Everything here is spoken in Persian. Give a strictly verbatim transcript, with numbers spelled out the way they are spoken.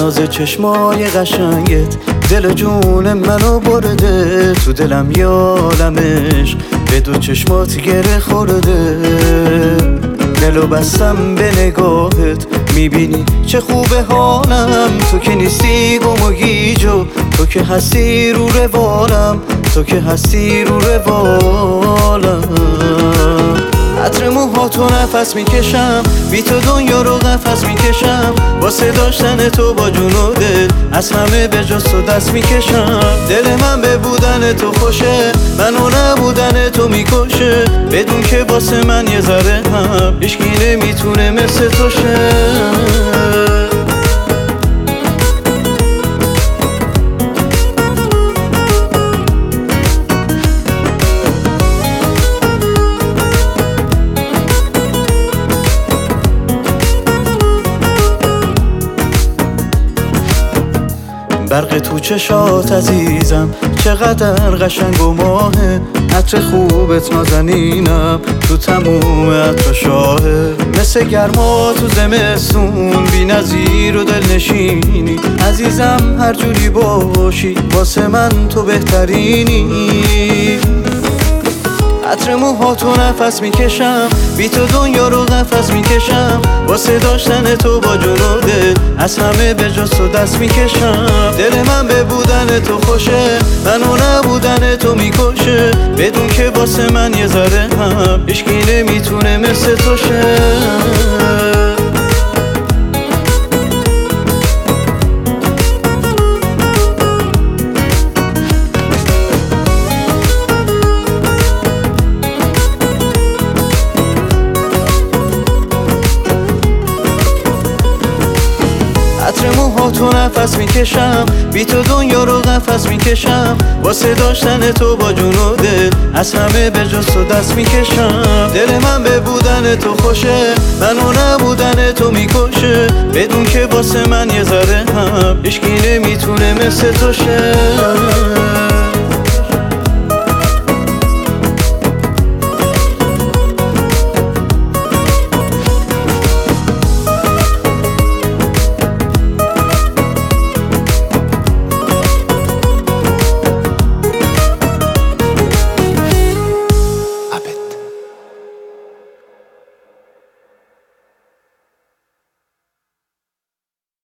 ناز چشمای قشنگت دل جون منو برده، تو دلم یالمش به دو چشمات گره خورده. دلو بستم به نگاهت، میبینی چه خوبه حالم، تو که نیستی گم و گیجو، تو که هستی رو روالم، تو که هستی رو روالم. عطر موهاتو نفس میکشم، بی تو دنیا رو قفس میکشم، واسه داشتن تو با جون و دل از همه به جز تو دست میکشم. دل من به بودن تو خوشه، منو نبودن تو میکشه، بدون که واسه من یه ذره هم هیچکی نمیتونه مثل تو شه. برق تو چشات عزیزم چقدر قشنگ و ماهه، عطر خوبت نازنینم تو تموم عطر شاهه. مثل گرما تو زمستون بی نظیر و دلنشینی، عزیزم هر جوری باشی واسه من تو بهترینی. عطر موهاتو نفس میکشم، بی تو دنیا رو قفس میکشم، واسه داشتن تو با جون و دل از همه به جز تو دست میکشم. دل من به بودن تو خوشه، منو نبودن تو میکشه، بدون که واسه من یه ذره هم هیچکی نمیتونه مثل تو شه. عطر موهاتو نفس میکشم، بی تو دنیا رو قفس میکشم، واسه داشتن تو با جون و دل از همه به جز تو دست میکشم. دل من به بودن تو خوشه، منو نبودن تو میکشه، بدون که واسه من یه ذره هم هیچکی نمیتونه مثل تو شه.